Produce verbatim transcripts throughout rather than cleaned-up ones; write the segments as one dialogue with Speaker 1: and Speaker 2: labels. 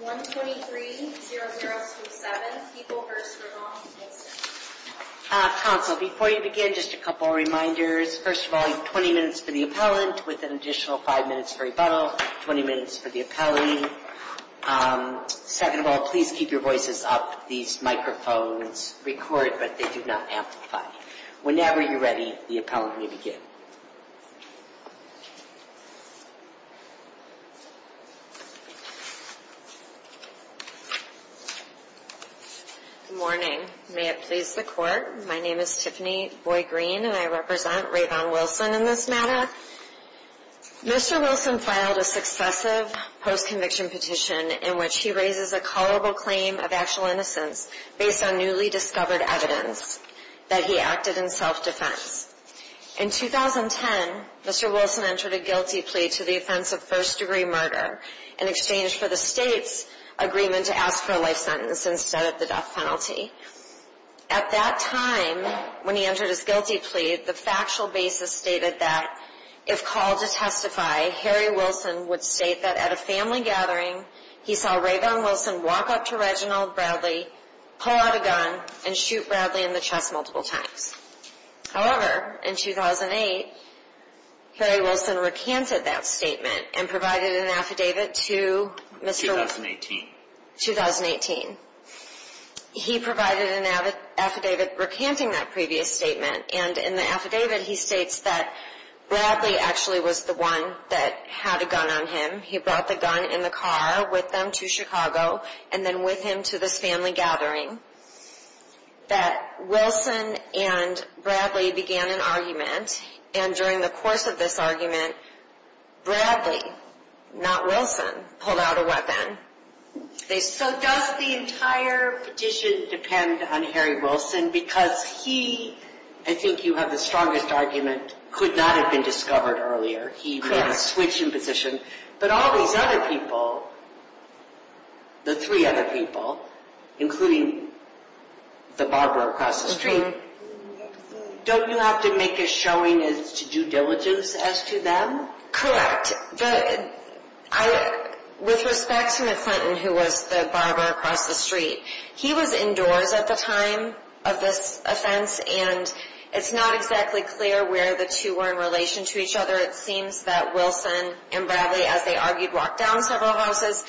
Speaker 1: one twenty-three, zero zero two seven, People versus Ravon Wilson.
Speaker 2: Uh, counsel, before you begin, just a couple of reminders. First of all, you have twenty minutes for the appellant with an additional five minutes for rebuttal, twenty minutes for the appellee. Um, second of all, please keep your voices up. These microphones record, but they do not amplify. Whenever you're ready, the appellant may begin.
Speaker 3: Good morning. May it please the court. My name is Tiffany Boyd-Green, and I represent Ravon Wilson in this matter. Mister Wilson filed a successive post-conviction petition in which he raises a colorable claim of actual innocence based on newly discovered evidence that he acted in self-defense. In two thousand ten, Mister Wilson entered a guilty plea to the offense of first-degree murder in exchange for the state's agreement to ask for a life sentence instead of the death penalty. At that time, when he entered his guilty plea, the factual basis stated that if called to testify, Harry Wilson would state that at a family gathering, he saw Ravon Wilson walk up to Reginald Bradley, pull out a gun, and shoot Bradley in the chest multiple times. However, in two thousand eight, Harry Wilson recanted that statement and provided an affidavit to Mister
Speaker 4: twenty eighteen.
Speaker 3: twenty eighteen. He provided an affidavit recanting that previous statement, and in the affidavit he states that Bradley actually was the one that had a gun on him. He brought the gun in the car with them to Chicago and then with him to this family gathering. That Wilson and Bradley began an argument, and during the course of this argument, Bradley, not Wilson, pulled out a weapon.
Speaker 2: They, so does the entire petition depend on Harry Wilson? Because he, I think you have the strongest argument, could not have been discovered earlier. He Correct. made a switch in position. But all these other people, the three other people, including the barber across the street, mm-hmm. don't you have to make a showing as to due diligence as to them?
Speaker 3: Correct. The, I, with respect to McClinton, who was the barber across the street, he was indoors at the time of this offense, and it's not exactly clear where the two were in relation to each other. It seems that Wilson and Bradley, as they argued, walked down several houses.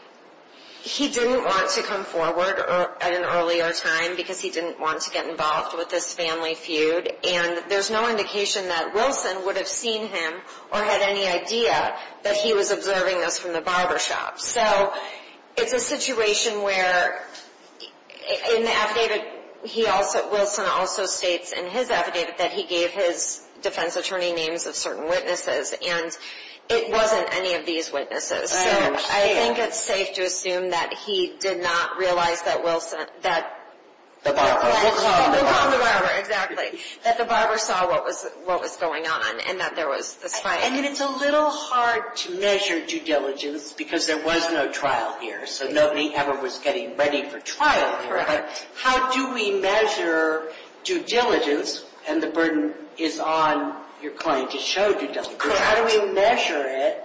Speaker 3: He didn't want to come forward or at an earlier time because he didn't want to get involved with this family feud. And there's no indication that Wilson would have seen him or had any idea that he was observing this from the barber shop. So it's a situation where in the affidavit, he also, Wilson also states in his affidavit that he gave his defense attorney names of certain witnesses, and it wasn't any of these witnesses. So I, I think it's safe to assume that he did not realize that Wilson, that
Speaker 2: the barber,
Speaker 3: we'll call him the barber, barber, exactly, that the barber saw what was what was going on and that there was this fight.
Speaker 2: And it's a little hard to measure due diligence because there was no trial here, so nobody ever was getting ready for trial here.
Speaker 3: Correct.
Speaker 2: But how do we measure due diligence? And the burden is on your client to show due diligence.
Speaker 3: Correct.
Speaker 2: How do we measure it,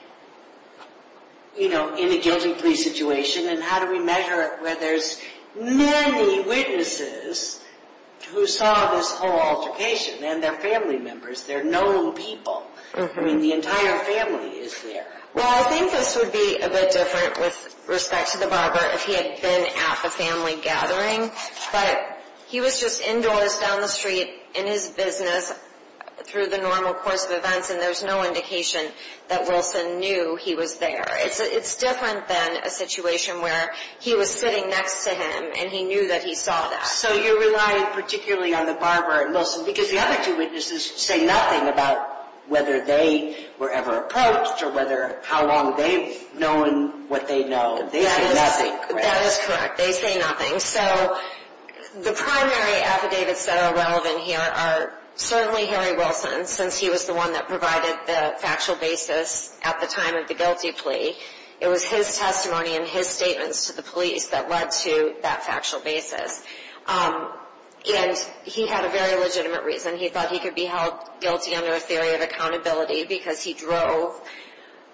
Speaker 2: you know, in a guilty plea situation, and how do we measure it where there's many witnesses who saw this whole altercation and their family members, they're known people. Mm-hmm. I mean, the entire family is there.
Speaker 3: Well, I think this would be a bit different with respect to the barber if he had been at the family gathering, but he was just indoors down the street in his business through the normal course of events, and there's no indication that Wilson knew he was there. It's it's different than a situation where he was sitting next to him and he knew that he saw that.
Speaker 2: So you're relying particularly on the barber and Wilson because the other two witnesses say nothing about whether they were ever approached or whether how long they've known what they know. They
Speaker 3: that
Speaker 2: say
Speaker 3: is,
Speaker 2: nothing, correct?
Speaker 3: That is correct. They say nothing. So the primary affidavits that are relevant here are certainly Harry Wilson, since he was the one that provided the factual basis at the time of the guilty plea. It was his testimony and his statements to the police that led to that factual basis. Um, and he had a very legitimate reason. He thought he could be held guilty under a theory of accountability because he drove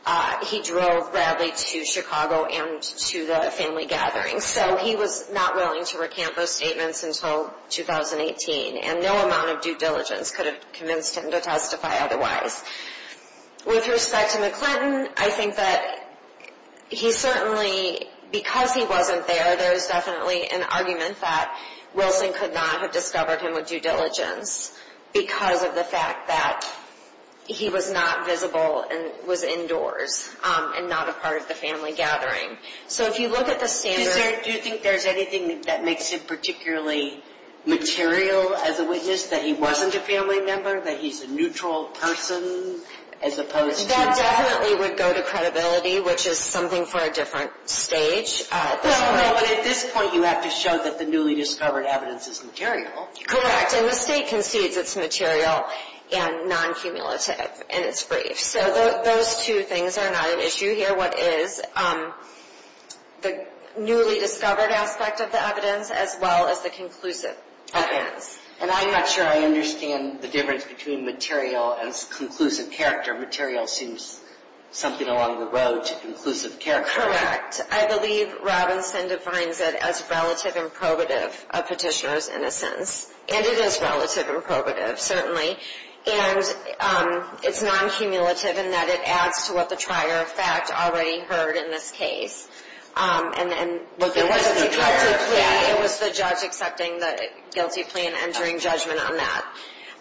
Speaker 3: uh, he drove Bradley to Chicago and to the family gathering. So he was not willing to recant those statements until two thousand eighteen, and no amount of due diligence could have convinced him to testify otherwise. With respect to McClinton, I think that he certainly, because he wasn't there, there's definitely an argument that Wilson could not have discovered him with due diligence because of the fact that he was not visible and was indoors um, and not a part of the family gathering. So if you look at the standard...
Speaker 2: Is there, do you think there's anything that makes him particularly material as a witness, that he wasn't a family member, that he's a neutral person as opposed to...
Speaker 3: That definitely would go to credibility, which is something for a different stage. Uh,
Speaker 2: well, no, but at this point you have to show that the newly discovered evidence is material.
Speaker 3: Correct, and the state concedes it's material and non-cumulative in its brief. So th- those two things are not an issue here. What is um, the newly discovered aspect of the evidence as well as the conclusive evidence.
Speaker 2: And I'm not sure I understand the difference between material and conclusive character. Material seems something along the road to conclusive character.
Speaker 3: Correct. I believe Robinson defines it as relative and probative of petitioner's innocence. And it is relative and probative, certainly. And um, it's non-cumulative in that it adds to what the trier of fact already heard in this case. Um, and then
Speaker 2: but there wasn't a trier of fact.
Speaker 3: It was the judge accepting the guilty plea and entering judgment on that.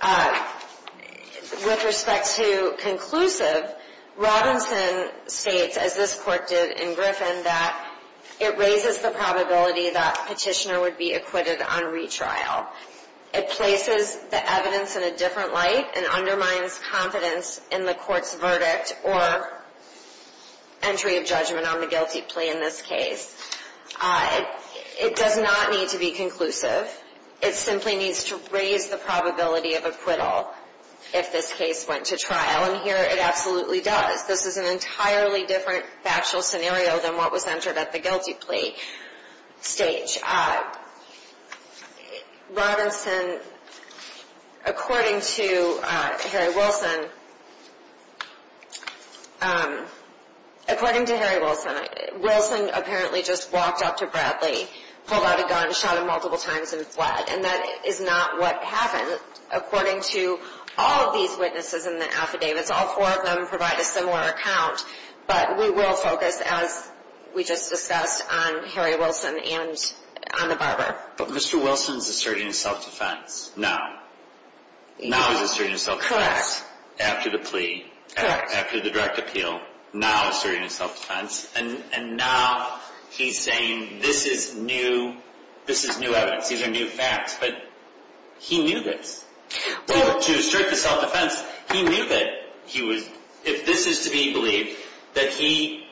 Speaker 3: Uh, with respect to conclusive, Robinson states, as this court did in Griffin, that it raises the probability that petitioner would be acquitted on retrial. It places the evidence in a different light and undermines confidence in the court's verdict or entry of judgment on the guilty plea in this case. Uh, it, it does not need to be conclusive. It simply needs to raise the probability of acquittal if this case went to trial, and here it absolutely does. This is an entirely different factual scenario than what was entered at the guilty plea stage. Uh, Robinson, according to uh, Harry Wilson, um, according to Harry Wilson, Wilson apparently just walked up to Bradley, pulled out a gun, shot him multiple times, and fled. And that is not what happened. According to all of these witnesses in the affidavits, all four of them provide a similar account, but we will focus, as we just discussed, on Harry Wilson and on the barber.
Speaker 4: But Mister Wilson is asserting his self-defense now. Now he's asserting his self-defense.
Speaker 3: Correct.
Speaker 4: After the plea,
Speaker 3: Correct.
Speaker 4: after the direct appeal, now asserting his self-defense, and and now he's saying this is new, this is new evidence, these are new facts, but he knew this.
Speaker 3: Well,
Speaker 4: to, to assert the self-defense, he knew that he was, if this is to be believed, that he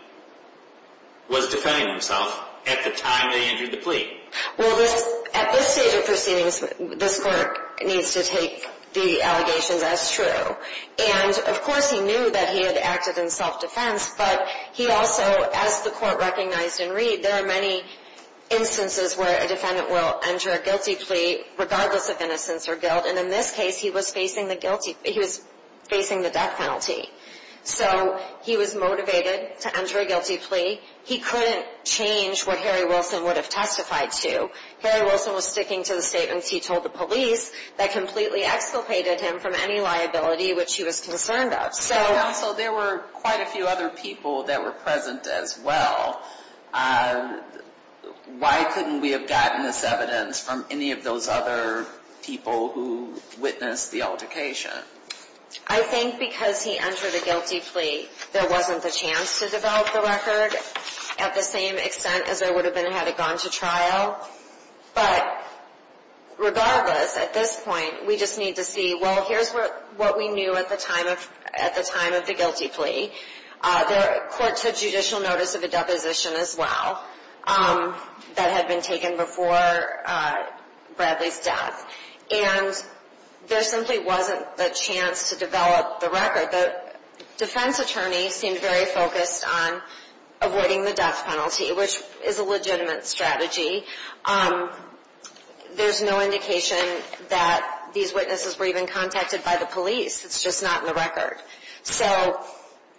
Speaker 4: was defending himself at the time they entered the plea.
Speaker 3: Well, this, at this stage of proceedings, this court needs to take the allegations as true. And, of course, he knew that he had acted in self-defense, but he also, as the court recognized in Reed, there are many instances where a defendant will enter a guilty plea regardless of innocence or guilt, and in this case, he was facing the guilty, he was facing the death penalty. So he was motivated to enter a guilty plea. He couldn't change what Harry Wilson would have testified to. Harry Wilson was sticking to the statements he told the police that completely exculpated him from any liability which he was concerned of. So,
Speaker 5: Counsel, there were quite a few other people that were present as well. Uh, why couldn't we have gotten this evidence from any of those other people who witnessed the altercation?
Speaker 3: I think because he entered a guilty plea, there wasn't the chance to develop the record at the same extent as there would have been had it gone to trial. But regardless, at this point, we just need to see, well, here's what, what we knew at the time of at the time of the guilty plea. Uh, the court took judicial notice of a deposition as well um, that had been taken before uh, Bradley's death. And there simply wasn't the chance to develop the record. The defense attorney seemed very focused on avoiding the death penalty, which is a legitimate strategy. Um, there's no indication that these witnesses were even contacted by the police. It's just not in the record. So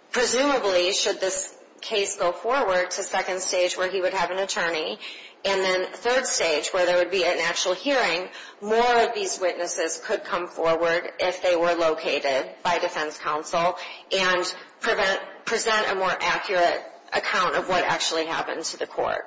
Speaker 3: presumably, should this case go forward to second stage where he would have an attorney, and then third stage where there would be an actual hearing, more of these witnesses could come forward if they were located by defense counsel and prevent, present a more accurate account of what actually happened to the court.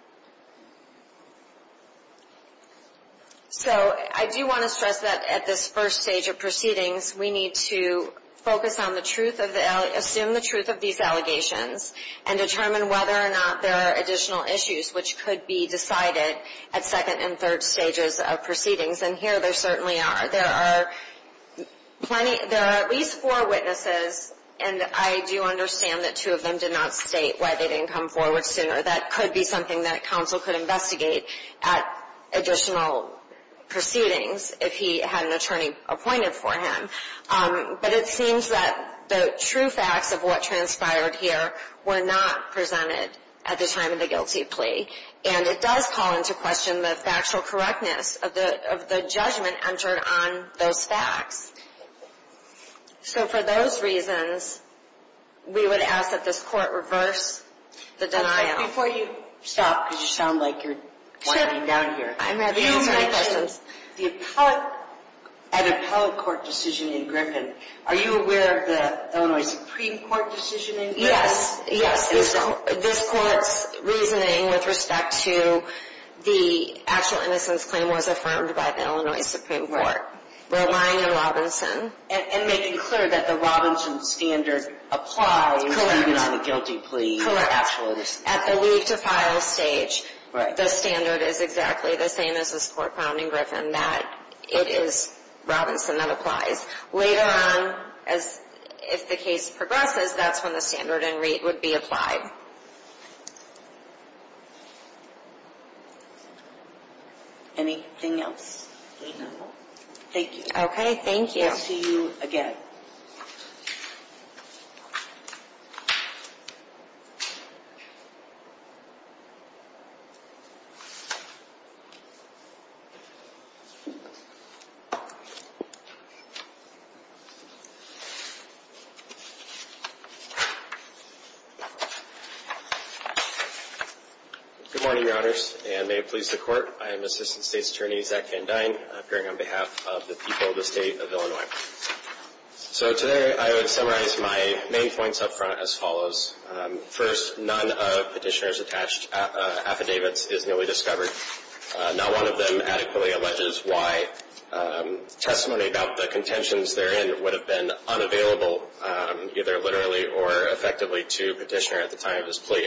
Speaker 3: So I do want to stress that at this first stage of proceedings, we need to focus on the truth of the, assume the truth of these allegations and determine whether or not there are additional issues which could be decided at second and third stages of proceedings. And here there certainly are. There are plenty, there are at least four witnesses, and I do understand that two of them did not state why they didn't come forward sooner. That could be something that counsel could investigate at additional proceedings if he had an attorney appointed for him. Um, but it seems that the true facts of what transpired here were not presented at the time of the guilty plea. And it does call into question the factual correctness of the, of the judgment entered on those facts. So for those reasons, we would ask that this court reverse the denial.
Speaker 2: Okay, before you stop, because you sound like you're winding down here.
Speaker 3: I'm happy to answer any questions.
Speaker 2: The appellate, an appellate court decision in Griffin. Are you aware of the Illinois Supreme Court decision in Griffin?
Speaker 3: Yes, yes. This, this court's reasoning with respect to the actual innocence claim was affirmed by the Illinois Supreme Court, right, relying on Robinson. And,
Speaker 2: and making clear that the Robinson standard applies
Speaker 3: Correct.
Speaker 2: even on a guilty plea.
Speaker 3: Correct.
Speaker 2: Actual innocence.
Speaker 3: At the leave to file stage.
Speaker 2: Right.
Speaker 3: The standard is exactly the same as this court found in Griffin, that it is Robinson that applies. Later on, as if the case progresses, that's when the standard in Reed would be applied.
Speaker 2: Anything else? No. Thank you.
Speaker 3: Okay, thank you.
Speaker 2: We'll see you again.
Speaker 6: Good morning, Your Honors, and may it please the Court. I am Assistant State's Attorney Zach Van Dyne, appearing on behalf of the people of the state of Illinois. So today I would summarize my main points up front as follows. Um, first, none of petitioner's attached uh, affidavits is newly discovered. Uh, not one of them adequately alleges why um, testimony about the contentions therein would have been unavailable, um, either literally or effectively, to petitioner at the time of his plea.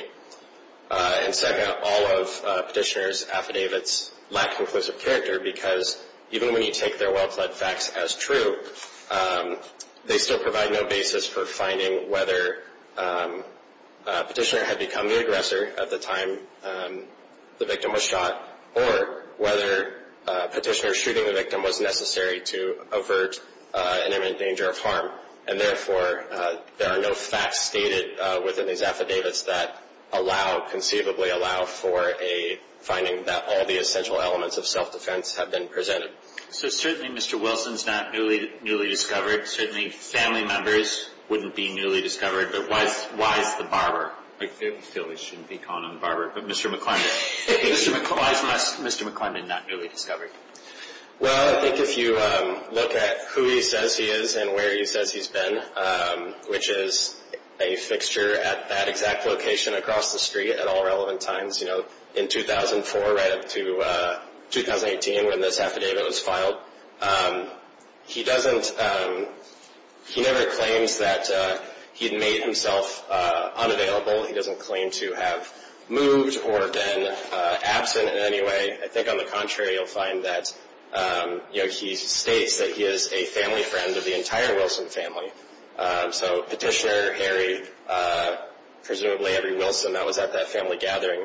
Speaker 6: Uh, and second, all of uh, petitioner's affidavits lack conclusive character because even when you take their well-pled facts as true, um, they still provide no basis for finding whether um, uh, petitioner had become the aggressor at the time um, the victim was shot, or whether uh, petitioner shooting the victim was necessary to avert uh, an imminent danger of harm. And therefore, uh, there are no facts stated uh, within these affidavits that allow, conceivably allow for a finding that all the essential elements of self-defense have been presented.
Speaker 4: So certainly Mister Wilson's not newly newly discovered. Certainly family members wouldn't be newly discovered, but why is, why is the barber? I feel we shouldn't be calling him the barber, but Mister McClendon. Mister McClendon, why is Mister McClendon not newly discovered?
Speaker 6: Well, I think if you um, look at who he says he is and where he says he's been, um, which is a fixture at that exact location across the street at all relevant times, you know, in two thousand four right up to uh, two thousand eighteen when this affidavit was filed. Um, he doesn't, um, he never claims that uh, he'd made himself uh, unavailable. He doesn't claim to have moved or been uh, absent in any way. I think on the contrary, you'll find that, um, you know, he states that he is a family friend of the entire Wilson family. Um, so petitioner, Harry, uh, presumably every Wilson that was at that family gathering,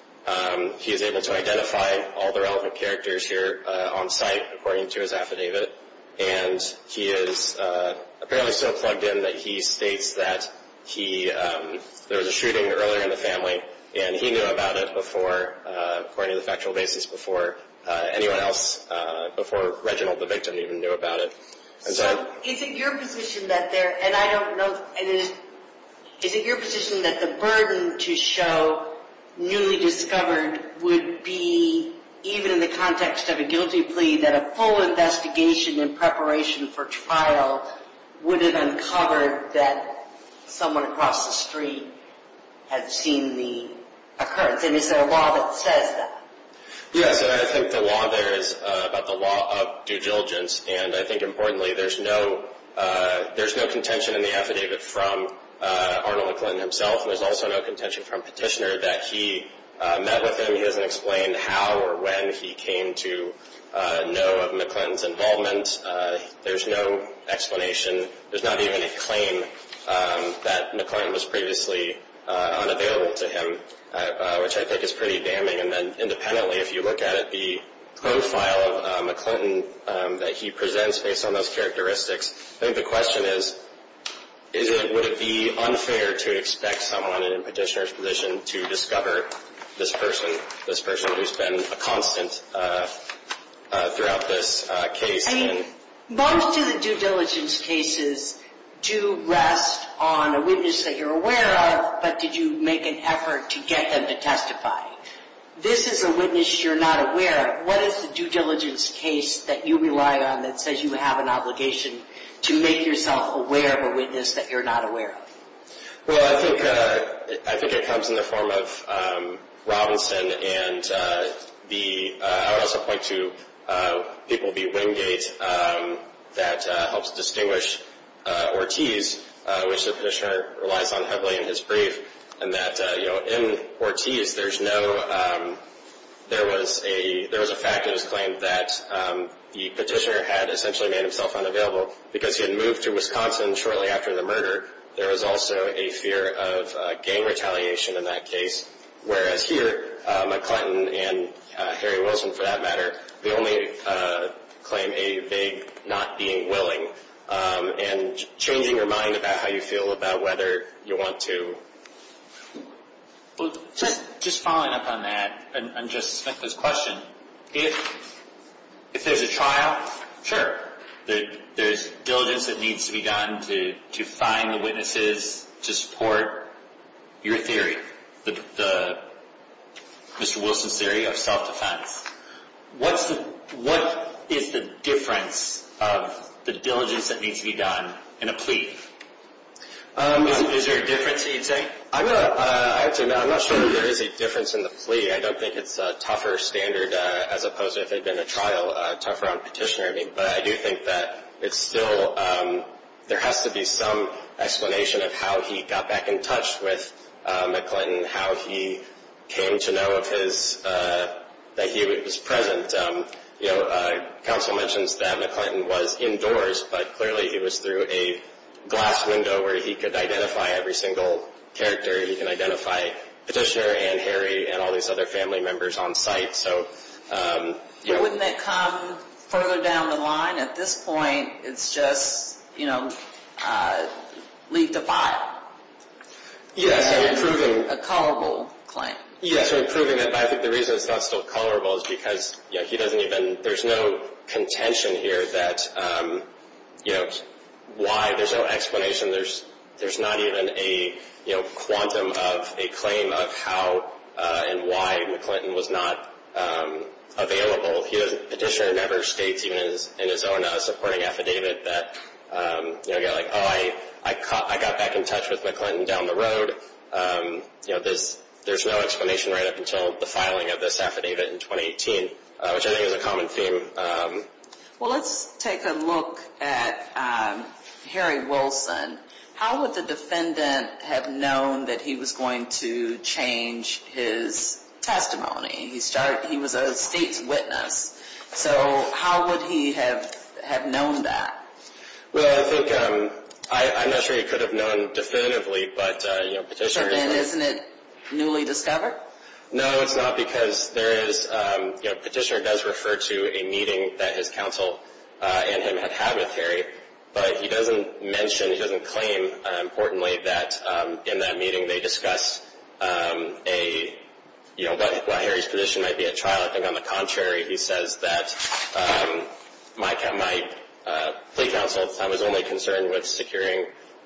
Speaker 6: um, he is able to identify all the relevant characters here uh, on site according to his affidavit, and he is uh, apparently so plugged in that he states that he um, there was a shooting earlier in the family, and he knew about it before, uh, according to the factual basis, before uh, anyone else, uh, before Reginald, the victim, even knew about it. And
Speaker 2: so, so is it your position that there, and I don't know, it is, is it your position that the burden to show newly discovered would be, even in the context of a guilty plea, that a full investigation in preparation for trial would have uncovered that someone across the street had seen the occurrence? And is there a law that says that?
Speaker 6: Yes, and I think the law there is uh, about the law of due diligence, and I think importantly there's no uh, there's no contention in the affidavit from uh, Arnold McClinton himself, and there's also no contention from petitioner that he uh, met with him. He doesn't explain how or when he came to uh, know of McClinton's involvement. Uh, there's no explanation. There's not even a claim um, that McClinton was previously uh, unavailable to him. Uh, uh, which I think is pretty damning. And then independently, if you look at it, the profile of uh, McClinton um, that he presents based on those characteristics, I think the question is, is it, would it be unfair to expect someone in a petitioner's position to discover this person, this person who's been a constant uh, uh, throughout this uh, case?
Speaker 2: I mean, most of the due diligence cases do rest on a witness that you're aware of, but did you make an effort to get them to testify? This is a witness you're not aware of. What is the due diligence case that you rely on that says you have an obligation to make yourself aware of a witness that you're not aware of?
Speaker 6: Well, I think uh, I think it comes in the form of um, Robinson, and uh, the uh, I would also point to uh, People v. Wingate um, that uh, helps distinguish Uh, Ortiz, uh, which the petitioner relies on heavily in his brief, and that uh, you know in Ortiz there's no um, there was a there was a fact that was claimed that um, the petitioner had essentially made himself unavailable because he had moved to Wisconsin shortly after the murder. There was also a fear of uh, gang retaliation in that case, whereas here uh, McClinton and uh, Harry Wilson, for that matter, they only uh, claim a vague not being willing. Um, and changing your mind about how you feel about whether you want to.
Speaker 4: Well, just, just following up on that, and, and Justice Smith's question, if if there's a trial, sure, there, there's diligence that needs to be done to, to find the witnesses to support your theory, the, the Mister Wilson's theory of self-defense. What's the what is the difference of the diligence that needs to be done in a plea? Um, is, is there a difference that you'd say?
Speaker 6: I'm not, uh, I have to admit, I'm not sure that there is a difference in the plea. I don't think it's a tougher standard uh, as opposed to if it had been a trial, uh, tougher on petitioner. I mean, but I do think that it's still, um, there has to be some explanation of how he got back in touch with uh, McClinton, how he came to know of his, uh, that he was present. Um, You know, uh, counsel mentions that McClinton was indoors, but clearly he was through a glass window where he could identify every single character. He can identify petitioner and Harry and all these other family members on site. So, um, you know,
Speaker 5: wouldn't that come further down the line? At this point, it's just, you know, uh, leave to file.
Speaker 6: Yes, I mean, proving
Speaker 5: a colorable claim.
Speaker 6: Yes, I mean, proving that, but I think the reason it's not still colorable is because, you know, he doesn't even, there's no contention here that, um, you know, why, there's no explanation, there's, there's not even a, you know, quantum of a claim of how uh, and why McClinton was not um, available. He doesn't, petitioner never states even in his, in his own uh, supporting affidavit that, um, you know, got like, oh, I, I, caught, I got back in touch with McClinton down the road. Um, you know, this, There's no explanation right up until the filing of this affidavit in twenty eighteen, uh, which I think is a common theme. Um,
Speaker 5: well, let's take a look at um, Harry Wilson. How would the defendant have known that he was going to change his testimony? He started, he was a state's witness. So how would he have, have known that?
Speaker 6: Well, I think um, I, I'm not sure he could have known definitively, but, uh, you know, petitioner...
Speaker 5: So then isn't it newly discovered?
Speaker 6: No, it's not, because there is, um, you know, petitioner does refer to a meeting that his counsel uh, and him had had with Harry, but he doesn't mention, he doesn't claim, uh, importantly, that um, in that meeting they discussed um, a, you know, what, what Harry's position might be at trial. I think on the contrary, he says that um, my my uh, plea counsel at the time was only concerned with securing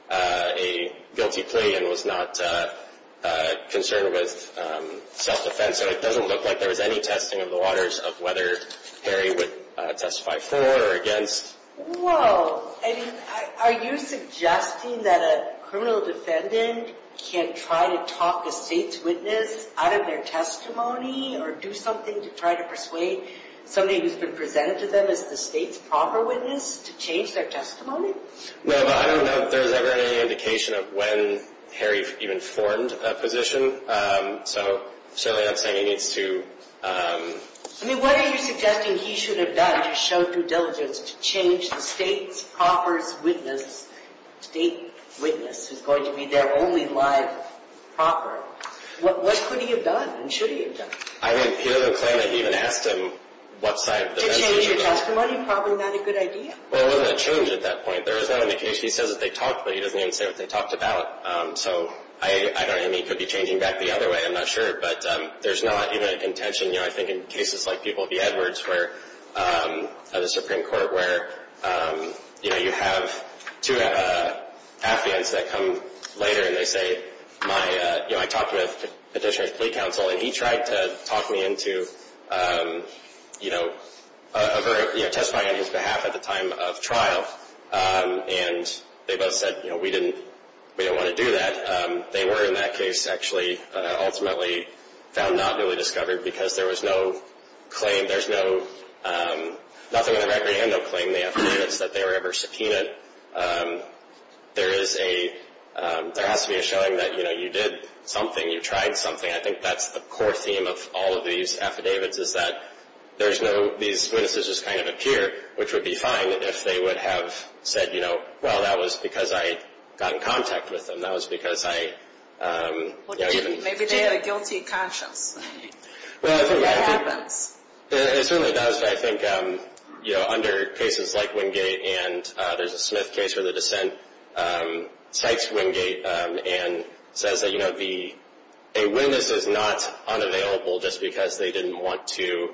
Speaker 6: uh, a guilty plea and was not uh, uh, concerned with um, self-defense. So it doesn't look like there was any testing of the waters of whether Harry would uh, testify for or against.
Speaker 2: Whoa. I mean, are you suggesting that a criminal defendant can try to talk a state's witness out of their testimony or do something to try to persuade somebody who's been presented to them as the state's proper witness to change their testimony?
Speaker 6: No, but I don't know if there's ever any indication of when Harry even formed a position. Um, so certainly I'm saying he needs to... Um,
Speaker 2: I mean, what are you suggesting he should have done to show due diligence to change the state's proper witness, state witness who's going to be their only live proper? What, what could he have done and should he have done?
Speaker 6: I mean, he doesn't claim that he even asked him what side of the
Speaker 2: To
Speaker 6: fence
Speaker 2: change
Speaker 6: he
Speaker 2: your
Speaker 6: was on.
Speaker 2: testimony? Probably not a good idea.
Speaker 6: Well, it wasn't a change at that point. There was no indication. He says that they talked, but he doesn't even say what they talked about. Um, so I, I don't know. I mean, he could be changing back the other way. I'm not sure. But um, there's not even a contention, you know, I think in cases like People v. Edwards where, um, at the Supreme Court, where, um, you know, you have two uh, affiants that come later and they say, my, uh, you know, I talked with Petitioner's Plea Counsel and he tried to talk me into, um, you know, a, a very, you know, testifying on his behalf at the time of trial. Um, and they both said, you know, we didn't, we didn't want to do that. Um, they were in that case actually uh, ultimately found not newly discovered because there was no claim, there's no, um, nothing in the record and no claim, the affidavits that they were ever subpoenaed. Um, there is a, um, there has to be a showing that, you know, you did something, you tried something. I think that's the core theme of all of these affidavits is that there's no, these witnesses just kind of appear, which would be fine if they would have said, you know, well, that was because I got in contact with them. That was because I, um,
Speaker 5: Well,
Speaker 6: you know, even...
Speaker 5: maybe they had a guilty conscience.
Speaker 6: Well, I think
Speaker 5: that
Speaker 6: I think,
Speaker 5: happens.
Speaker 6: It, it certainly does, but I think, um, you know, under cases like Wingate and uh, there's a Smith case where the dissent um, cites Wingate um, and says that, you know, the a witness is not unavailable just because they didn't want to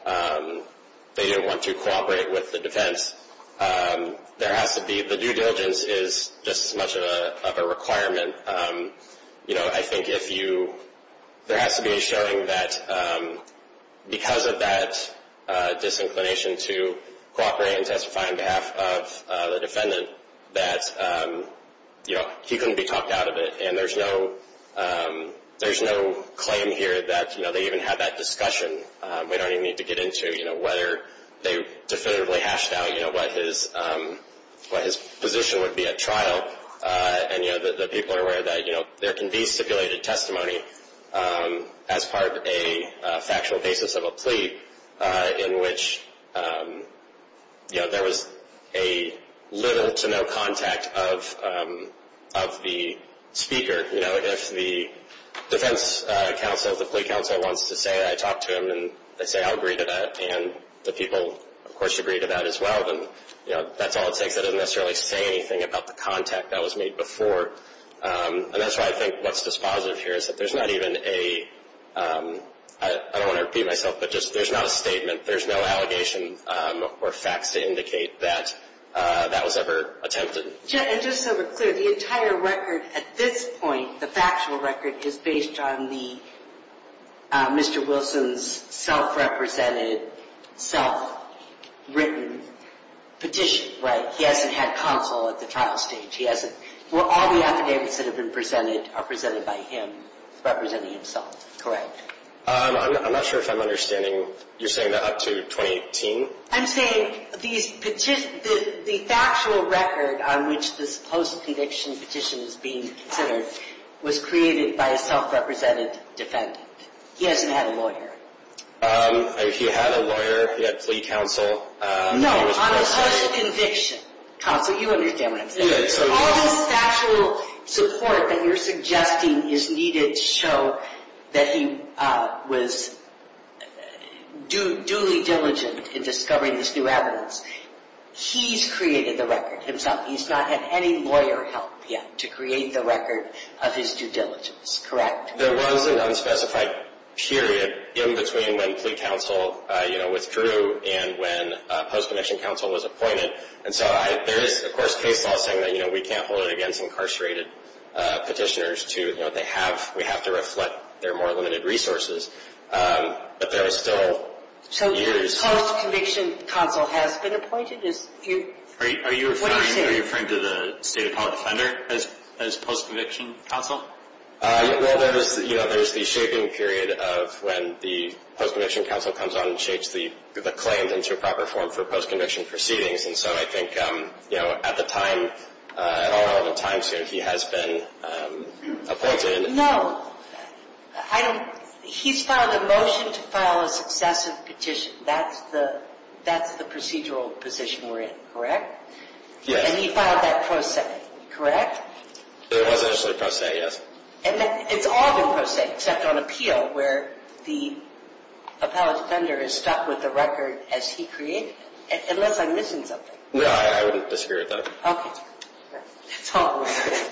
Speaker 6: um, they didn't want to cooperate with the defense. Um, there has to be, the due diligence is just as much of a, of a requirement. Um, you know, I think if you, there has to be a showing that um, because of that uh, disinclination to cooperate and testify on behalf of uh, the defendant, that, um, you know, he couldn't be talked out of it. And there's no, um, there's no claim here that, you know, they even had that discussion. Um, we don't even need to get into, you know, whether they definitively hashed out, you know, what his um, what his position would be at trial. Uh, and, you know, the, the people are aware that, you know, there can be stipulated testimony um, as part of a uh, factual basis of a plea uh, in which, um, you know, there was a little to no contact of um, of the speaker. You know, if the defense uh, counsel, the plea counsel wants to say, I talked to him, and they say, I'll agree to that, and the people, of course, agree to that as well, then, you know, that's all it takes. That doesn't necessarily say anything about the contact that was made before. Um, and that's why I think what's dispositive here is that there's not even a, um, I, I don't want to repeat myself, but just there's not a statement, there's no allegation um, or facts to indicate that uh, that was ever attempted.
Speaker 2: And just so we're clear, the entire record at this point, the factual record, is based on the uh, Mister Wilson's self-represented, self-written petition, right? He hasn't had counsel at the trial stage. He hasn't. Well, all the affidavits that have been presented are presented by him representing himself, correct?
Speaker 6: Um, I'm, I'm not sure if I'm understanding. You're saying that up to twenty eighteen?
Speaker 2: I'm saying these petition, the, the factual record on which this post-conviction petition is being considered was created by a self-represented defendant. He hasn't had a lawyer.
Speaker 6: Um, he had a lawyer. He had plea counsel. Um,
Speaker 2: no,
Speaker 6: he was
Speaker 2: on a
Speaker 6: pro se.
Speaker 2: post-conviction counsel. You understand what I'm saying?
Speaker 6: Yeah, so
Speaker 2: all this factual support that you're suggesting is needed to show that he uh, was du- duly diligent in discovering this new evidence. He's created the record himself. He's not had any lawyer help yet to create the record of his due diligence, correct?
Speaker 6: There was an unspecified period in between when plea counsel, uh, you know, withdrew and when uh, post-conviction counsel was appointed. And so I, there is, of course, case law saying that, you know, we can't hold it against incarcerated uh, petitioners to, you know, they have, we have to reflect their more limited resources. Um, but there is still
Speaker 2: so
Speaker 6: years.
Speaker 2: So post-conviction counsel has been appointed? Is you,
Speaker 4: are, you, are you referring,
Speaker 2: are you
Speaker 4: are you referring to the state appellate defender as, as post-conviction counsel?
Speaker 6: Uh, well, there's, you know, there's the shaping period of when the post-conviction counsel comes on and shapes the, the claims into a proper form for post-conviction proceedings. And so I think, um, you know, at the time, uh, at all relevant times here, he has been um, appointed.
Speaker 2: No, I don't. He's filed a motion to file a successive petition. That's the that's the procedural position we're in, correct?
Speaker 6: Yes.
Speaker 2: And he filed that pro se, correct?
Speaker 6: It was initially pro se, yes.
Speaker 2: And that, it's all been pro se, except on appeal, where the appellate defender is stuck with the record as he created it, unless I'm missing something.
Speaker 6: No, I, I wouldn't disagree with that.
Speaker 2: Okay. That's all.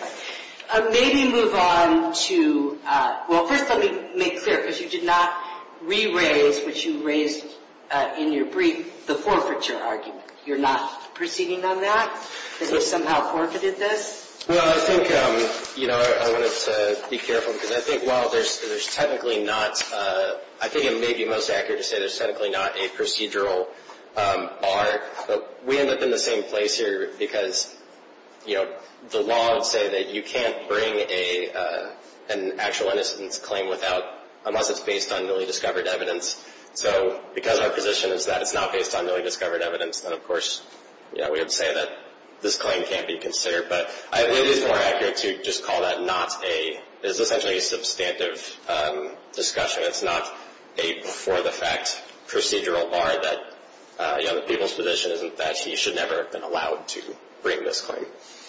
Speaker 2: uh, maybe move on to, uh, well, first let me make clear, because you did not re-raise, which you raised uh, in your brief, the forfeiture argument. You're not proceeding on that? That you somehow forfeited this?
Speaker 6: Well, I think, um, you know, I, I wanted to be careful because I think while there's there's technically not, uh, I think it may be most accurate to say there's technically not a procedural um, bar, but we end up in the same place here because, you know, the law would say that you can't bring a uh, an actual innocence claim without, unless it's based on newly discovered evidence. So because our position is that it's not based on newly discovered evidence, then of course, you know, we would say that this claim can't be considered, but I, it is more accurate to just call that not a, it's essentially a substantive um, discussion. It's not a before-the-fact procedural bar that, uh, you know, the people's position isn't that he should never have been allowed to bring this claim.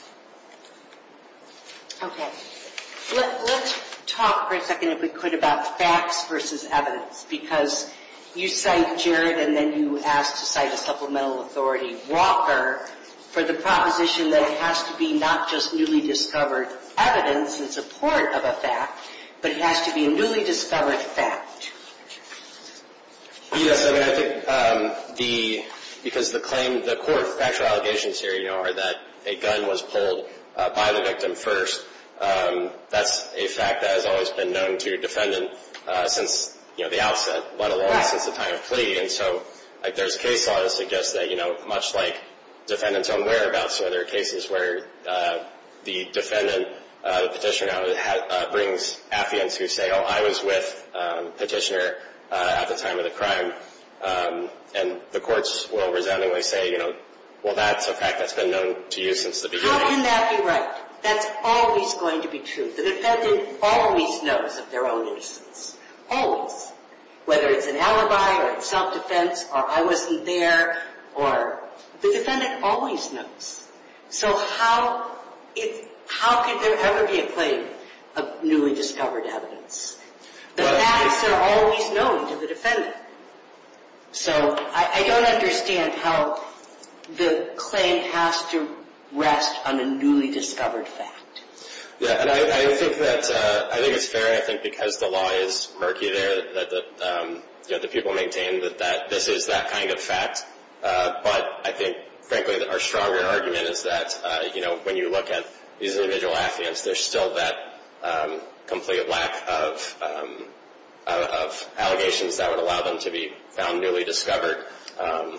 Speaker 2: Okay. Let, let's talk for a second, if we could, about facts versus evidence, because you cite Jared and then you asked to cite a supplemental authority, Walker, for the proposition that it has to be not just newly discovered evidence in support of a fact, but it has to be a newly discovered fact.
Speaker 6: Yes, I mean, I think um, the, because the claim, the core factual allegations here, you know, are that a gun was pulled uh, by the victim first. Um, that's a fact that has always been known to defendant uh, since, you know, the outset, let alone right. since the time of plea. And so, like, there's case law that suggests that, you know, much like defendant's own whereabouts, so there are cases where uh, the defendant, uh, the petitioner now ha- uh, brings affiants who say, oh, I was with um, petitioner uh, at the time of the crime. Um, and the courts will resoundingly say, you know, well, that's a fact that's been known to you since the beginning.
Speaker 2: How can that be right? That's always going to be true. The defendant always knows of their own innocence. Always. Whether it's an alibi or it's self-defense or I wasn't there or the defendant always knows. So how it, how could there ever be a claim of newly discovered evidence? The well, facts are always known to the defendant. So I, I don't understand how the claim has to rest on a newly discovered fact.
Speaker 6: Yeah, and I, I think that uh, I think it's fair. I think because the law is murky there, that the um, you know the people maintain that, that this is that kind of fact. Uh, but I think, frankly, that our stronger argument is that uh, you know when you look at these individual affiants, there's still that um, complete lack of um, of, of allegations that would allow them to be found newly discovered. Um,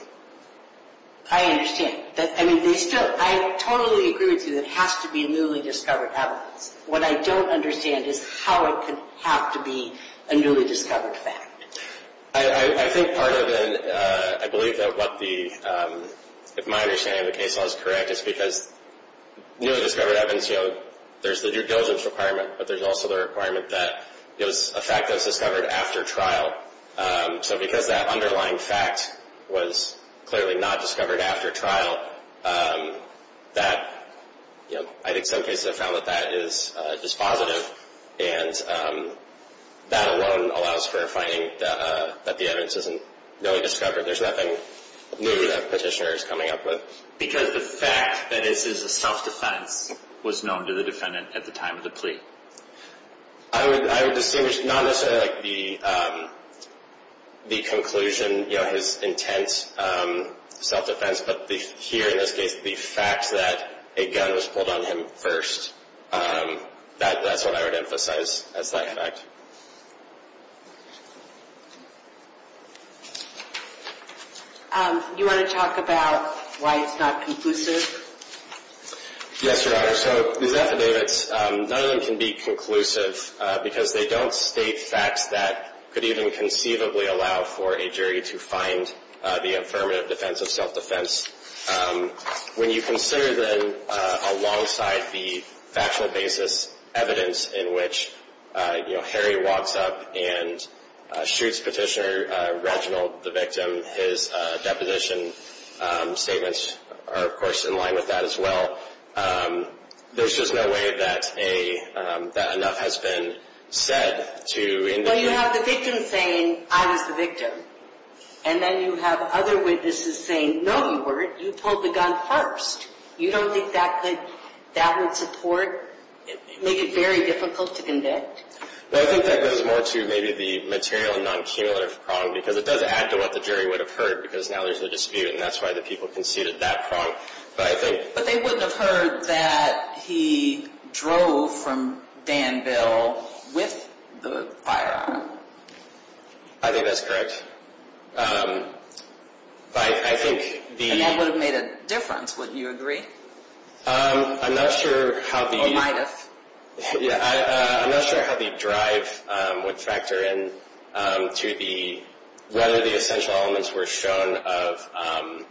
Speaker 2: I understand. That, I mean, they still, I totally agree with you that it has to be newly discovered evidence. What I don't understand is how it can have to be a newly discovered fact.
Speaker 6: I, I, I think part of it, uh, I believe that what the, um, if my understanding of the case law is correct, is because newly discovered evidence, you know, there's the due diligence requirement, but there's also the requirement that it was a fact that was discovered after trial. Um, so because that underlying fact was clearly not discovered after trial, um, that, you know, I think some cases have found that that is uh, dispositive, and um, that alone allows for a finding that, uh, that the evidence isn't newly discovered. There's nothing new that petitioner is coming up with.
Speaker 4: Because the fact that this is a self-defense was known to the defendant at the time of the plea.
Speaker 6: I would I would distinguish not necessarily like the um, the conclusion, you know, his intent, um, self-defense, but the, here in this case, the fact that a gun was pulled on him first. Um, that that's what I would emphasize as that okay. fact.
Speaker 2: Um, you want to talk about why it's not conclusive?
Speaker 6: Yes, Your Honor. So these affidavits, um, none of them can be conclusive uh, because they don't state facts that could even conceivably allow for a jury to find uh, the affirmative defense of self-defense. Um, when you consider then uh, alongside the factual basis evidence in which uh, you know Harry walks up and uh, shoots Petitioner uh, Reginald, the victim, his uh, deposition um, statements are of course in line with that as well. Um, there's just no way that a um, that enough has been said to indicate.
Speaker 2: Well, you have the victim saying, "I was the victim," and then you have other witnesses saying, "No, you weren't. You pulled the gun first." You don't think that could that would support make it very difficult to convict?
Speaker 6: Well, I think that goes more to maybe the material and non-cumulative prong because it does add to what the jury would have heard because now there's a dispute, and that's why the people conceded that prong. But I think,
Speaker 5: but they wouldn't have heard that he drove from Danville with the firearm.
Speaker 6: I think that's correct. Um, but I, I think the...
Speaker 5: And that would have made a difference, wouldn't you agree?
Speaker 6: Um, I'm not sure how the...
Speaker 5: Or might have.
Speaker 6: Yeah, I, uh, I'm not sure how the drive um, would factor in um, to the... whether the essential elements were shown of... Um,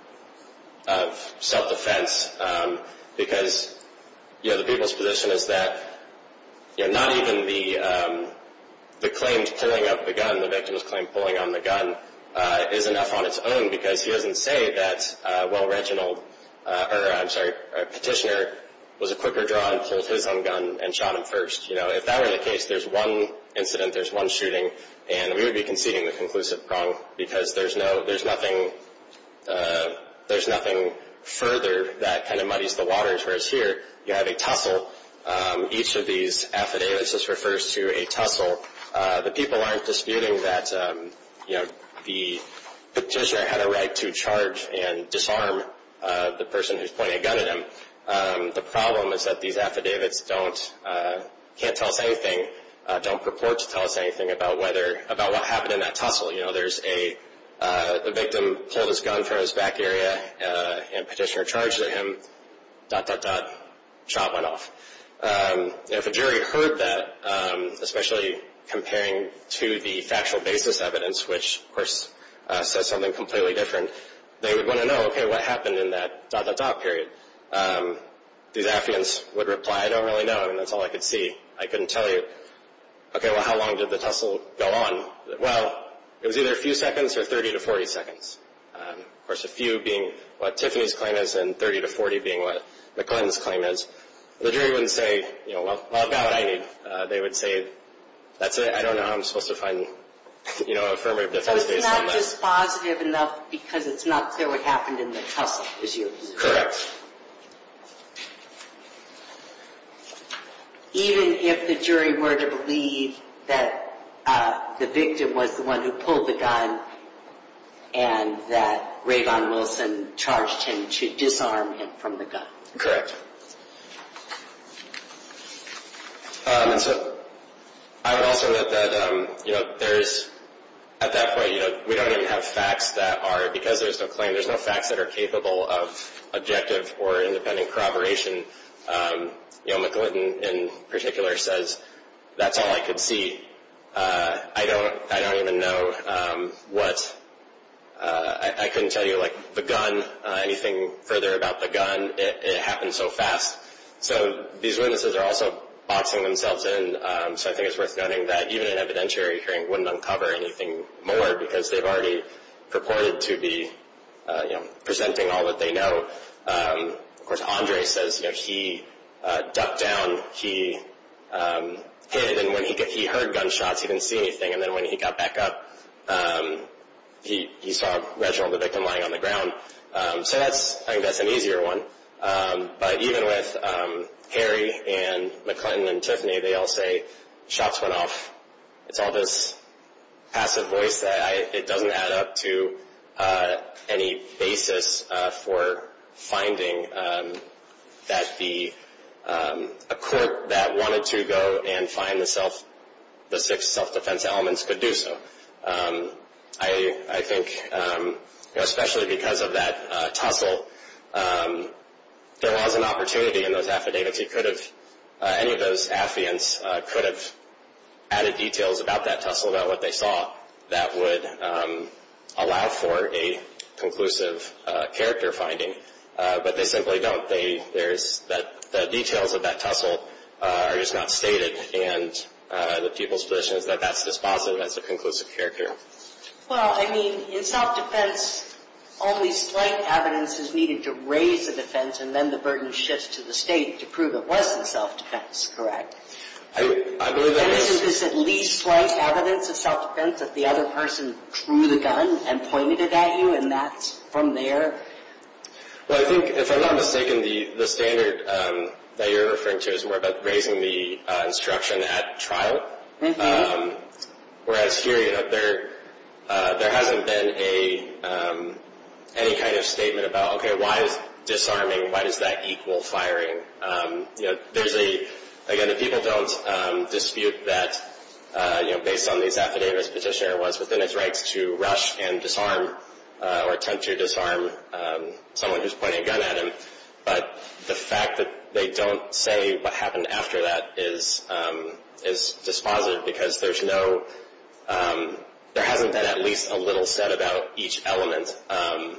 Speaker 6: of self-defense, um, because, you know, the people's position is that, you know, not even the um, the claimed pulling of the gun, the victim's claim pulling on the gun, uh, is enough on its own because he doesn't say that, uh, well, Reginald, uh, or I'm sorry, uh, Petitioner was a quicker draw and pulled his own gun and shot him first. You know, if that were the case, there's one incident, there's one shooting, and we would be conceding the conclusive prong because there's no, there's nothing, uh, There's nothing further that kind of muddies the waters, whereas here you have a tussle. Um, each of these affidavits just refers to a tussle. Uh, the people aren't disputing that, um, you know, the petitioner had a right to charge and disarm uh, the person who's pointing a gun at him. Um, the problem is that these affidavits don't, uh, can't tell us anything, uh, don't purport to tell us anything about whether, about what happened in that tussle. You know, there's a Uh, the victim pulled his gun from his back area, uh, and Petitioner charged at him, dot, dot, dot, shot went off. Um, if a jury heard that, um, especially comparing to the factual basis evidence, which, of course, uh, says something completely different, they would want to know, okay, what happened in that dot, dot, dot period? Um, these affiants would reply, I don't really know. I mean, that's all I could see. I couldn't tell you. Okay, well, how long did the tussle go on? Well, it was either a few seconds or thirty to forty seconds. Um, of course, a few being what Tiffany's claim is and thirty to forty being what McClellan's claim is. The jury wouldn't say, you know, well, well I've got what I need. Uh, they would say, that's it. I don't know how I'm supposed to find, you know, affirmative defense based on that.
Speaker 2: So it's not just positive enough because it's not clear what happened in the tussle, is your position?
Speaker 6: Correct.
Speaker 2: Even if the jury were to believe that Uh, the victim was the one who pulled the gun and that Rayvon Wilson charged him to disarm him from the gun.
Speaker 6: Correct. Um, and so I would also note that, um, you know, there's, at that point, you know, we don't even have facts that are, because there's no claim, there's no facts that are capable of objective or independent corroboration. Um, you know, McClinton in particular says, that's all I could see. Uh, I don't, I don't even know, um, what, uh, I, I couldn't tell you, like, the gun, uh, anything further about the gun. It, it happened so fast. So these witnesses are also boxing themselves in, um, so I think it's worth noting that even an evidentiary hearing wouldn't uncover anything more because they've already purported to be, uh, you know, presenting all that they know. Um, of course, Andre says, you know, he, uh, ducked down, he, um, hid, and when he get, he heard gunshots, he didn't see anything, and then when he got back up, um, he he saw Reginald, the victim, lying on the ground. Um, so that's, I think that's an easier one. Um, but even with um, Harry and McClinton and Tiffany, they all say shots went off. It's all this passive voice that I, it doesn't add up to uh, any basis uh, for finding um, that the um, a court that wanted to go and find the self the six self-defense elements could do so. Um, I I think um, you know, especially because of that uh, tussle, um, there was an opportunity in those affidavits. He could have uh, any of those affiants uh, could have added details about that tussle, about what they saw, that would um, allow for a conclusive uh, character finding, uh, but they simply don't. They there's that the details of that tussle uh, are just not stated, and uh, the people's position is that that's dispositive as a conclusive character.
Speaker 2: Well, I mean, in self-defense, only slight evidence is needed to raise the defense, and then the burden shifts to the state to prove it wasn't self-defense, correct?
Speaker 6: I, I believe that
Speaker 2: and
Speaker 6: is...
Speaker 2: isn't this at least slight evidence of self-defense that the other person drew the gun and pointed it at you, and that's from there?
Speaker 6: Well, I think, if I'm not mistaken, the, the standard um, that you're referring to is more about raising the uh, instruction at trial. Mm-hmm. Um, whereas here, you know, there uh, there hasn't been a um, any kind of statement about, okay, why is disarming, why does that equal firing? Um, you know, there's a Again, the people don't um, dispute that, uh, you know, based on these affidavits, petitioner was within his rights to rush and disarm uh, or attempt to disarm um, someone who's pointing a gun at him. But the fact that they don't say what happened after that is um, is dispositive, because there's no, um, there hasn't been at least a little said about each element. Um,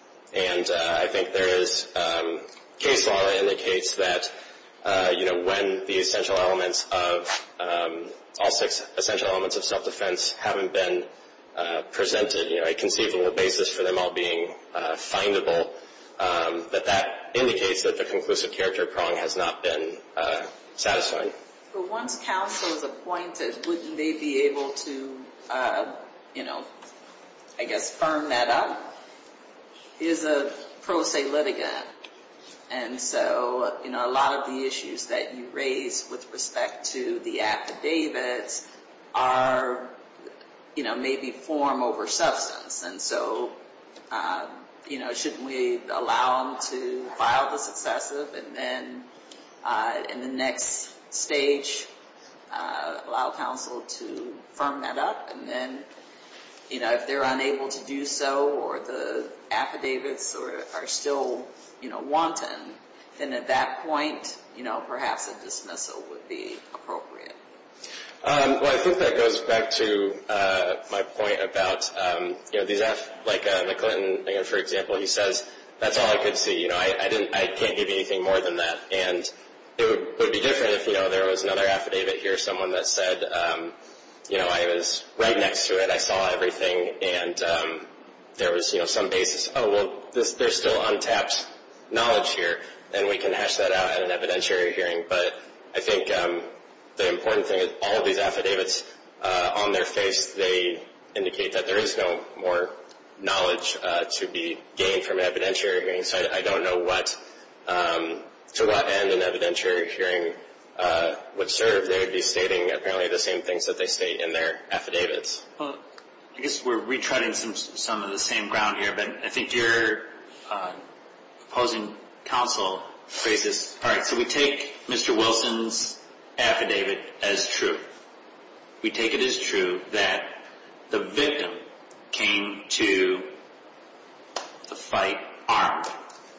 Speaker 6: and uh, I think there is um, case law that indicates that Uh, you know, when the essential elements of, um, all six essential elements of self-defense haven't been uh, presented, you know, a conceivable basis for them all being uh, findable, um, that that indicates that the conclusive character prong has not been uh, satisfied.
Speaker 5: But once counsel is appointed, wouldn't they be able to, uh, you know, I guess firm that up? He is a pro se litigant. And so, you know, a lot of the issues that you raise with respect to the affidavits are, you know, maybe form over substance. And so, um, you know, shouldn't we allow them to file the successive and then uh, in the next stage uh, allow counsel to firm that up? And then, you know, if they're unable to do so, or the affidavits or are still, you know, wanton, then at that point, you know, perhaps a dismissal would be appropriate.
Speaker 6: Um, well, I think that goes back to uh, my point about, um, you know, these F, like uh, McClinton, again, for example, he says, that's all I could see. You know, I, I didn't, I can't give you anything more than that. And it would, would be different if, you know, there was another affidavit here, someone that said, um, you know, I was right next to it, I saw everything, and um, there was, you know, some basis. Oh, well, this, there's still untapped knowledge here, and we can hash that out at an evidentiary hearing. But I think um, the important thing is all of these affidavits, uh, on their face, they indicate that there is no more knowledge uh, to be gained from an evidentiary hearing. So I, I don't know what, um, to what end an evidentiary hearing uh, would serve. They would be stating apparently the same things that they state in their affidavits.
Speaker 4: Well, I guess we're retreading some some of the same ground here, but I think your uh, opposing counsel phrases. All right, so we take Mister Wilson's affidavit as true. We take it as true that the victim came to the fight armed.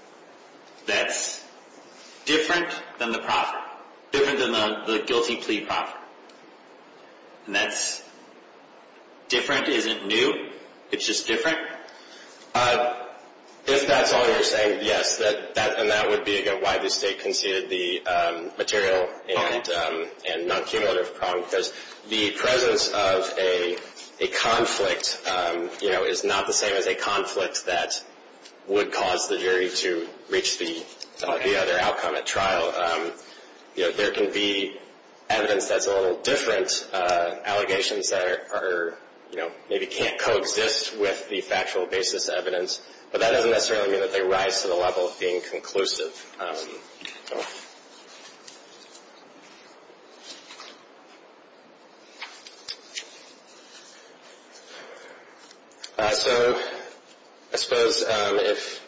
Speaker 4: That's different than the proffer, different than the, the guilty plea proffer. And that's different isn't new, it's just different?
Speaker 6: Uh, if that's all you're saying, yes, that, that and that would be, again, why the state conceded the um, material and, okay. um, and non-cumulative prong, because the presence of a a conflict, um, you know, is not the same as a conflict that would cause the jury to reach the uh, okay. the other outcome at trial. Um, you know, there can be evidence that's a little different, uh, allegations that are, are, you know, maybe can't coexist with the factual basis evidence, but that doesn't necessarily mean that they rise to the level of being conclusive. Um, so. Uh, so I suppose um, if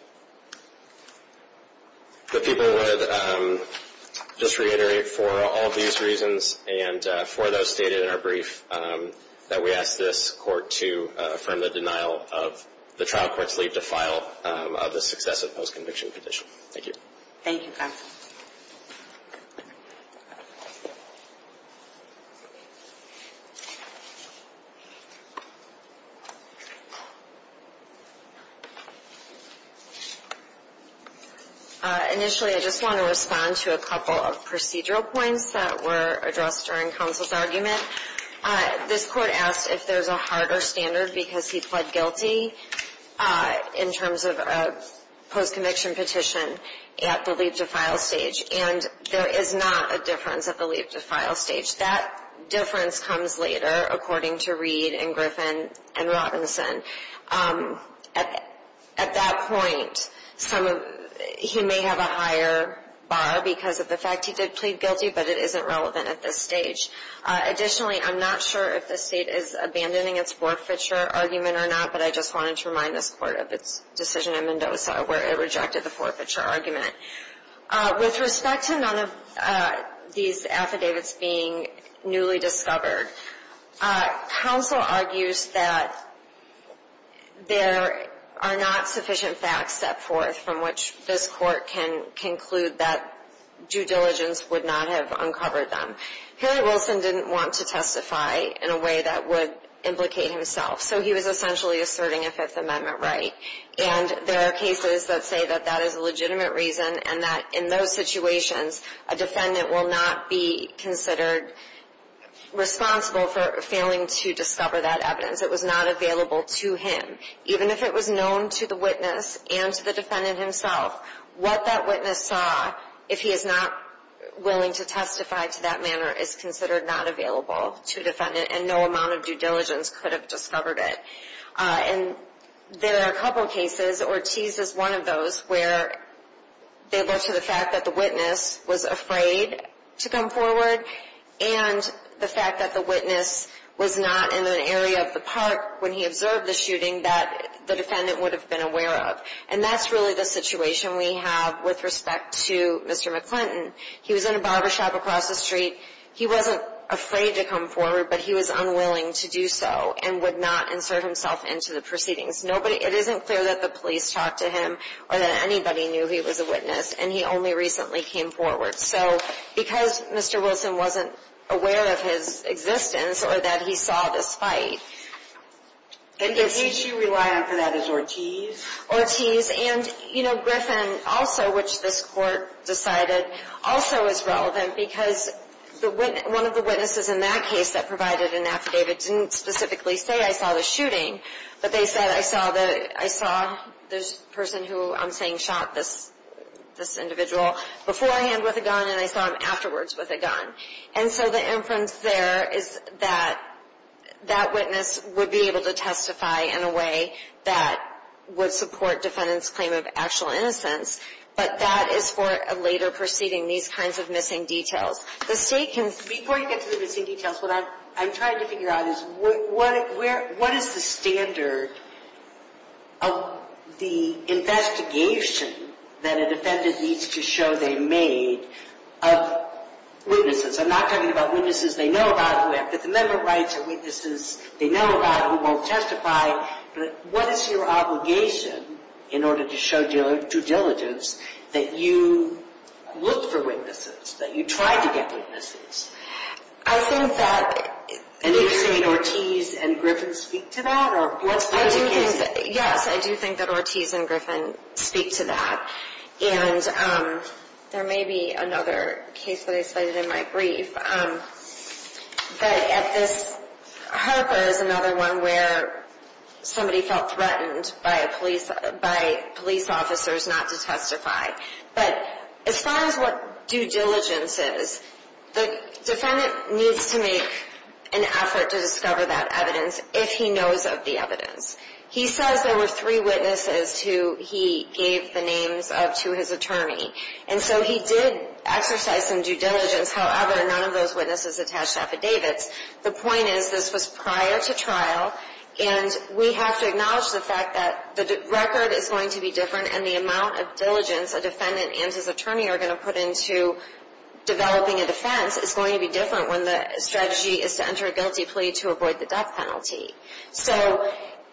Speaker 6: the people would um, just reiterate for all of these reasons and uh, for those stated in our brief um, that we ask this court to uh, affirm the denial of the trial court's leave to file um, of the successive post-conviction petition. Thank you.
Speaker 2: Thank you, counsel.
Speaker 3: Uh, initially, I just want to respond to a couple of procedural points that were addressed during counsel's argument. Uh, this court asked if there's a harder standard because he pled guilty uh, in terms of a post-conviction petition at the leave to file stage, and there is not a difference at the leave to file stage. That difference comes later, according to Reed and Griffin and Robinson. Um, at, at that point, some of he may have a higher bar because of the fact he did plead guilty, but it isn't relevant at this stage. Uh, additionally, I'm not sure if the state is abandoning its forfeiture argument or not, but I just wanted to remind this court of its decision in Mendoza where it rejected the forfeiture argument. Uh, with respect to none of uh, these affidavits being newly discovered, uh, counsel argues that there are not sufficient facts set forth from which this court can conclude that due diligence would not have uncovered them. Harry Wilson didn't want to testify in a way that would implicate himself, so he was essentially asserting a Fifth Amendment right. And there are cases that say that that is a legitimate reason and that in those situations a defendant will not be considered responsible for failing to discover that evidence. It was not available to him. Even if it was known to the witness and to the defendant himself, what that witness saw, if he is not willing to testify to that manner, is considered not available to a defendant, and no amount of due diligence could have discovered it. Uh, and there are a couple of cases, Ortiz is one of those, where they look to the fact that the witness was afraid to come forward and the fact that the witness was not in an area of the park when he observed the shooting that the defendant would have been aware of. And that's really the situation we have with respect to Mister McClinton. He was in a barbershop across the street. He wasn't afraid to come forward, but he was unwilling to do so and would not insert himself into the proceedings. Nobody, it isn't clear that the police talked to him or that anybody knew he was a witness, and he only recently came forward. So because Mister Wilson wasn't aware of his existence or that he saw this fight.
Speaker 2: And the case you rely on for that is Ortiz?
Speaker 3: Ortiz, and, you know, Griffin also, which this court decided, also is relevant because the wit- one of the witnesses in that case that provided an affidavit didn't specifically say, I saw the shooting, but they said, I saw the, I saw this person who I'm saying shot this this individual beforehand with a gun, and I saw him afterwards with a gun. And so the inference there is that that witness would be able to testify in a way that would support defendant's claim of actual innocence, but that is for a later proceeding, these kinds of missing details. The state can...
Speaker 2: Before you get to the missing details, what I'm, I'm trying to figure out is what, what, where, what is the standard of the investigation that a defendant needs to show they made of witnesses? I'm not talking about witnesses they know about who have Fifth Amendment rights or witnesses they know about who won't testify, but what is your obligation in order to show due diligence that you looked for witnesses, that you tried to get witnesses?
Speaker 3: I think that...
Speaker 2: And you're saying Ortiz and Griffin speak to that, or what's the
Speaker 3: I do
Speaker 2: case?
Speaker 3: think that, yes, I do think that Ortiz and Griffin speak to that. And um, there may be another case that I cited in my brief. Um, but at this, Harper is another one where somebody felt threatened by a police by police officers not to testify. But as far as what due diligence is, the defendant needs to make an effort to discover that evidence if he knows of the evidence. He says there were three witnesses who he gave the names of to his attorney. And so he did exercise some due diligence. However, none of those witnesses attached affidavits. The point is this was prior to trial, And we have to acknowledge the fact that the record is going to be different, and the amount of diligence a defendant and his attorney are going to put into developing a defense is going to be different when the strategy is to enter a guilty plea to avoid the death penalty. So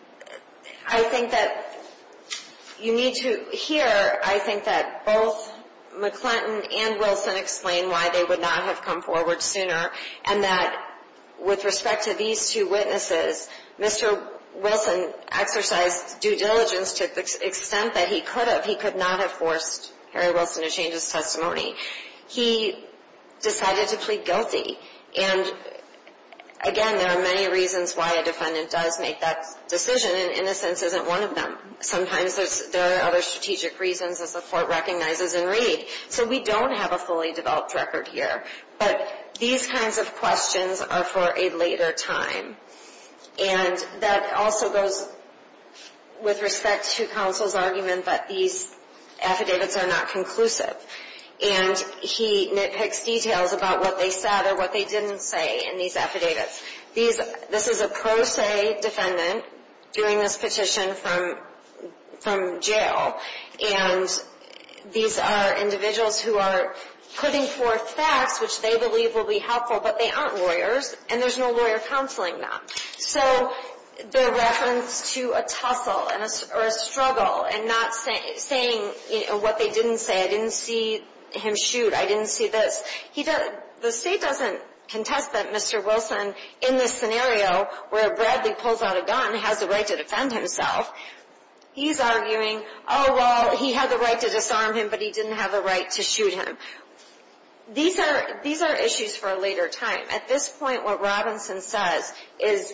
Speaker 3: I think that you need to, here, I think that both McClinton and Wilson explain why they would not have come forward sooner, and that with respect to these two witnesses, Mister Wilson exercised due diligence to the extent that he could have. He could not have forced Harry Wilson to change his testimony. He decided to plead guilty. And again, there are many reasons why a defendant does make that decision, and innocence isn't one of them. Sometimes there's, there are other strategic reasons, as the court recognizes in Reed. So we don't have a fully developed record here. But these kinds of questions are for a later time. And that also goes with respect to counsel's argument that these affidavits are not conclusive. And he nitpicks details about what they said or what they didn't say in these affidavits. These, this is a pro se defendant doing this petition from, from jail. And these are individuals who are putting forth facts which they believe will be helpful, but they aren't lawyers, and there's no lawyer counseling them. So their reference to a tussle and a, or a struggle, and not say, saying you know, what they didn't say. I didn't see him shoot. I didn't see this. He does, the state doesn't contest that Mister Wilson, in this scenario where Bradley pulls out a gun, has the right to defend himself. He's arguing, oh, well, he had the right to disarm him, but he didn't have the right to shoot him. These are, these are issues for a later time. At this point, what Robinson says is,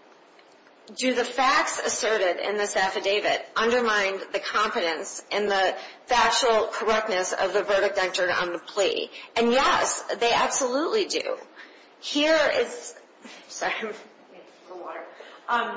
Speaker 3: do the facts asserted in this affidavit undermine the competence and the factual correctness of the verdict entered on the plea? And yes, they absolutely do. Here is, sorry, a little water. Um,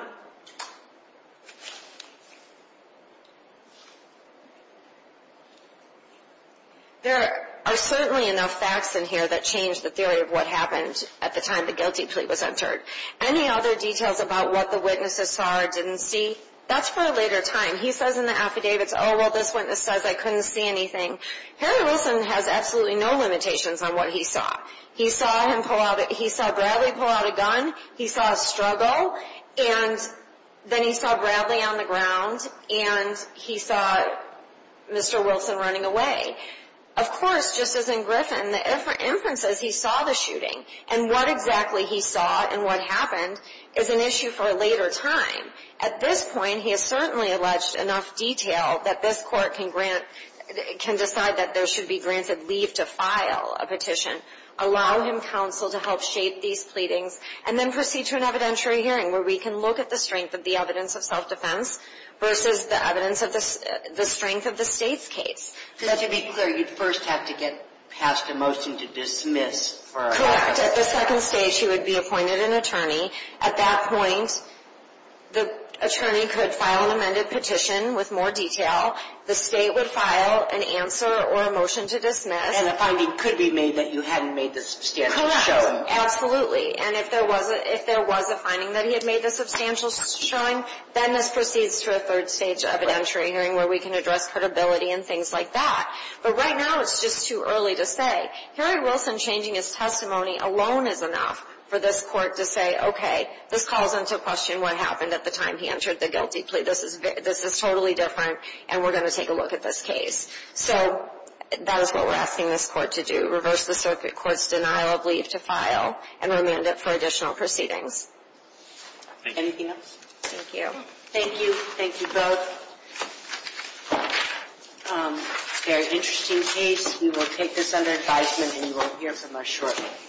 Speaker 3: there are certainly enough facts in here that change the theory of what happened at the time the guilty plea was entered. Any other details about what the witnesses saw or didn't see, that's for a later time. He says in the affidavits, oh, well, this witness says I couldn't see anything. Harry Wilson has absolutely no limitations on what he saw. He saw him pull out, a, he saw Bradley pull out a gun, he saw a struggle, and then he saw Bradley on the ground, and he saw Mister Wilson running away. Of course, just as in Griffin, the inference is he saw the shooting, and what exactly he saw and what happened is an issue for a later time. At this point, he has certainly alleged enough detail that this court can grant, can decide that there should be granted leave to file a petition, allow him counsel to help shape these pleadings, and then proceed to an evidentiary hearing where we can look at the strength of the evidence of self-defense versus the evidence of the, the strength of the state's case.
Speaker 2: But to be clear, you'd first have to get past a motion to dismiss for a
Speaker 3: Correct. At the second stage, he would be appointed an attorney. At that point, the attorney could file an amended petition with more detail. The state would file an answer or a motion to dismiss.
Speaker 2: And a finding could be made that you hadn't made the substantial
Speaker 3: Correct.
Speaker 2: showing.
Speaker 3: Absolutely. And if there was a, if there was a finding that he had made the substantial showing, then this proceeds to a third stage evidentiary hearing where we can address credibility and things like that. But right now, it's just too early to say. Harry Wilson changing his testimony alone is enough for this court to say, okay, this calls into question what happened at the time he entered the guilty plea. This is this is totally different, and we're going to take a look at this case. So that is what we're asking this court to do, reverse the circuit court's denial of leave to file and remand it for additional proceedings.
Speaker 2: Thank you. Anything else?
Speaker 3: Thank you.
Speaker 2: Thank you. Thank you both. Um, very interesting case. We will take this under advisement, and you will hear from us shortly.